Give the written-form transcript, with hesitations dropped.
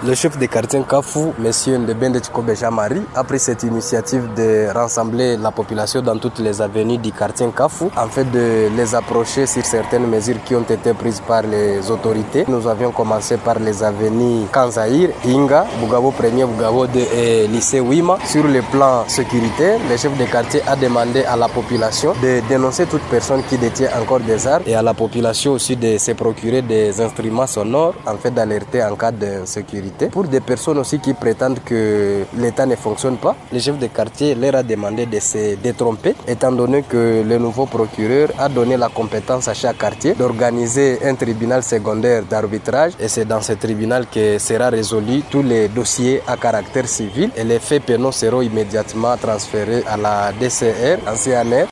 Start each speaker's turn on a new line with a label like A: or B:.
A: Le chef de quartier Kafou, M. Ndebende Chikobe Jean-Marie, a pris cette initiative de rassembler la population dans toutes les avenues du quartier Kafou afin de les approcher sur certaines mesures qui ont été prises par les autorités. Nous avions commencé par les avenues Kanzaïr, Inga, Bougabo 1er, Bougabo 2 et lycée Wima. Sur le plan sécuritaire, le chef de quartier a demandé à la population de dénoncer toute personne qui détient encore des armes et à la population aussi de se procurer des instruments sonores en fait d'alerter en cas d'insécurité. Pour des personnes aussi qui prétendent que l'État ne fonctionne pas, le chef de quartier leur a demandé de se détromper étant donné que le nouveau procureur a donné la compétence à chaque quartier d'organiser un tribunal secondaire d'arbitrage et c'est dans ce tribunal que sera résolu tous les dossiers à caractère civil et les faits pénaux seront immédiatement transférés à la DCR, en CNR.